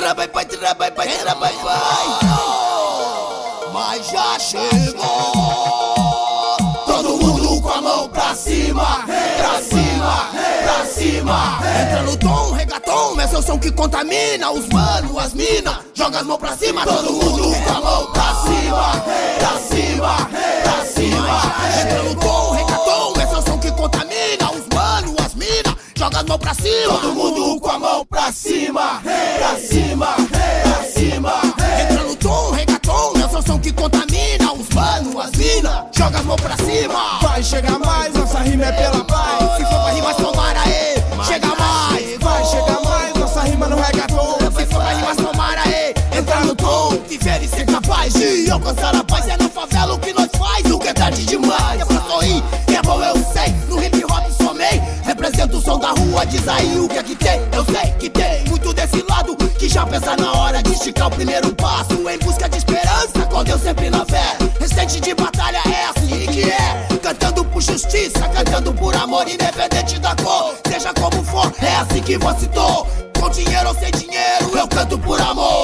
Mas já chegou. Todo mundo com a mão pra cima, pra cima, pra cima. Entra no tom, reggaeton, esse é o som que contamina. Os mano, as mina, joga as mãos pra cima. Todo mundo com a mão pra cima, pra cima, pra cima. Entra no tom, reggaeton, esse é o som que contamina. Os mano, as mina, joga as mãos pra cima. Todo mundo com a mão pra cima, pra cima, pra cima. Entra no tom, reggaeton, esse é o som que contamina. Os mano, as mina, joga as mãos pra cima. Vai chegar mais, nossa rima é pela paz. Se for pra rimar, tomara aí, chega mais. Vai chegar mais, nossa rima no reggaeton. Se for pra rimar, tomara aí, entrar no tom, viver e ser capaz de alcançar a paz. É na favela o que nós faz, nunca é tarde demais. É pra sorrir, é bom eu sei, no hip hop somei. Represento o som da rua, diz aí o que é que tem. Eu sei que tem muito desse lado que já pensa na hora de esticar o primeiro passo em busca de esperança, com Deus sempre na fé. Recente de batalha é assim que é, cantando por justiça, cantando por amor, independente da cor, seja como for, é assim que você citou. Com dinheiro ou sem dinheiro, eu canto por amor.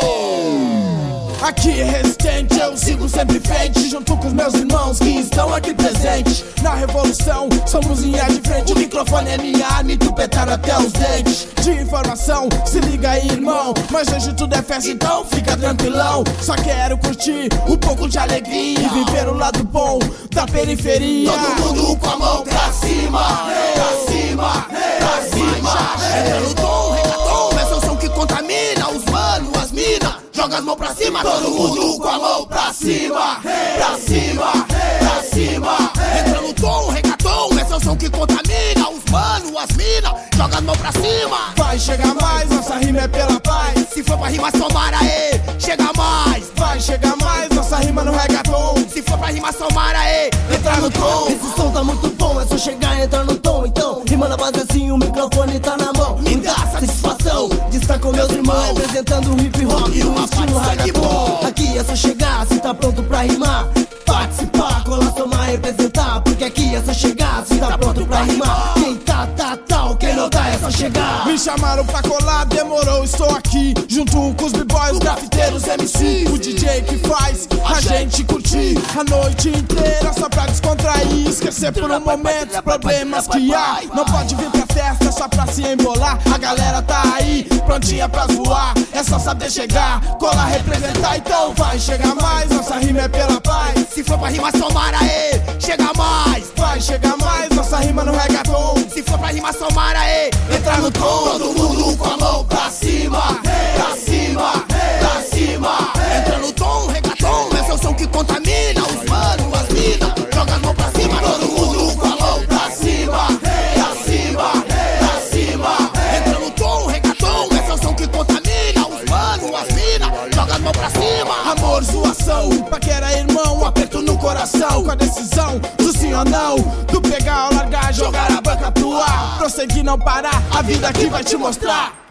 Aqui é resistente, eu sigo sempre em frente, junto com os meus irmãos que estão aqui presentes. Na revolução, somos linha de frente. O microfone é minha arma e tu petar até os dentes. De informação, se liga aí, irmão. Mas hoje tudo é festa, então fica tranquilão. Só quero curtir um pouco de alegria e viver o lado bom da periferia. Todo mundo com a mão pra cima, pra cima, pra cima. Entra no tom, reggaeton, esse é o som que contamina. Os mano, as mina, joga as mãos pra cima. Todo mundo com a mão pra cima, pra cima, pra cima. Entra no tom, reggaeton, esse é o som que contamina. Os mano, as mina, joga as mãos pra cima. Vai chegar mais, nossa rima é pela paz. Se for pra rimar, tomara aí, chega mais. Vai chegar mais, nossa rima no reggaeton. Se for pra rimar, tomara aí, entra no tom. Esse som tá muito bom, é só chegar e entrar no tom. Então, rima na base assim, o microfone tá na mão. Me dá satisfação, Destaca meus irmãos, representando o hip hop e o estilo reggaeton. Aqui é só chegar, se tá pronto pra rimar, participar, colar, somar, representar. Porque aqui é só chegar, se tá pronto pra rimar. Quem tá, quem não tá é só chegar. Me chamaram pra colar, demorou, estou aqui. Junto com os b-boys, os grafiteiros, MC. O DJ que faz a gente curtir a noite inteira só pra descontrair. Esquecer por um momento os problemas que há. Não pode vir pra festa só pra se embolar. A galera tá aí, prontinha pra zoar. É só saber chegar, colar, representar. Então vai chegar mais, nossa rima é pela paz. Se for pra rimar, tomara aí, chega mais. Vai chegar mais, nossa rima no reggaeton. Se for pra rimar, tomara aí, entra no tom. Todo mundo com a mão pra cima, pra cima, pra cima. Entra no tom, reggaeton, esse é o som que contamina. Os mano, as mina, joga as mãos pra cima. Todo mundo com a mão pra cima, pra cima, pra cima. Entra no tom, reggaeton, esse é o som que contamina. Os mano, as mina, joga as mãos pra cima. Amor, zoação, paquera, irmão, um aperto no coração. Com a decisão do sim ou não, do pegar ou largar, jogar a banca pro ar. Prosseguir, não parar, a vida aqui vai te mostrar.